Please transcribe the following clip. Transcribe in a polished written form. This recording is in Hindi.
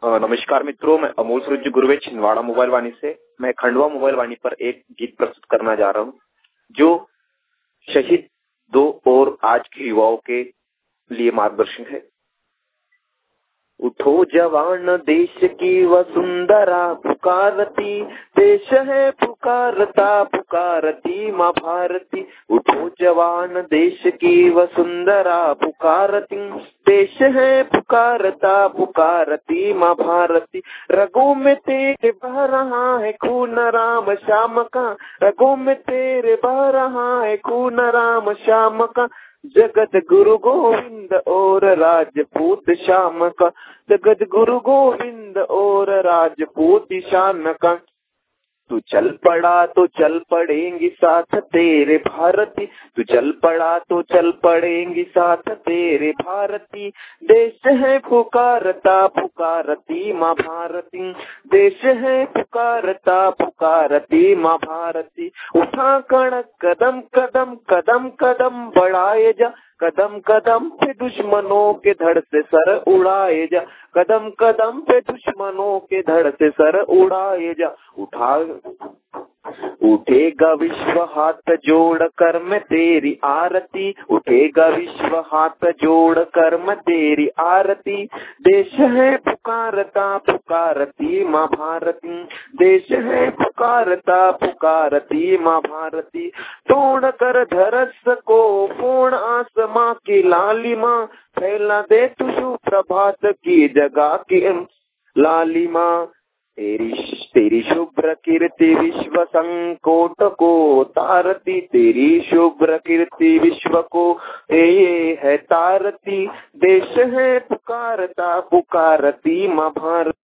नमस्कार मित्रों, मैं अमोल सूरज गुरुवे छिंदवाड़ा मोबाइल वाणी से मैं खंडवा मोबाइल वाणी पर एक गीत प्रस्तुत करना जा रहा हूँ जो शहीद दो और आज के युवाओं के लिए मार्गदर्शन है। उठो जवान देश की वसुंधरा पुकारती, देश है पुकारता पुकारती माँ भारती। उठो जवान देश की वसुंधरा पुकारती, देश है पुकारता पुकारती माँ भारती। रगों में तेरे बह रहा है खून राम श्याम का, रगों में तेरे बह रहा है खून राम श्याम का। जगत गुरु गोविंद और राजपूत श्याम का, जगत गुरु गोविंद और राजपूत शान का। तू चल पड़ा तो चल पड़ेंगी साथ तेरे भारती, तू चल पड़ा तो चल पड़ेंगी साथ तेरे भारती। देश है पुकारता पुकारती माँ भारती, देश है पुकारता पुकारती माँ भारती। उठा कड़क कदम कदम कदम कदम बढ़ाए जा, कदम कदम पे दुश्मनों के धड़ से सर उड़ाए जा, कदम कदम पे दुश्मनों के धड़ से सर उड़ाए जा। उठेगा विश्व हाथ जोड़ कर मैं तेरी आरती, उठेगा विश्व हाथ जोड़ कर मैं तेरी आरती। देश है पुकारता पुकारती माँ भारती, देश है पुकारता पुकारती माँ भारती। तोड़ कर धरस को पूर्ण आसमां की लालिमा, फैला दे तू प्रभात की जगह की लालिमा। तेरी शुभ्र कीर्ति विश्व संकोट को तारती, तेरी शुभ्र कीर्ति विश्व को ये है तारती। देश है पुकारता पुकारती माँ भारती।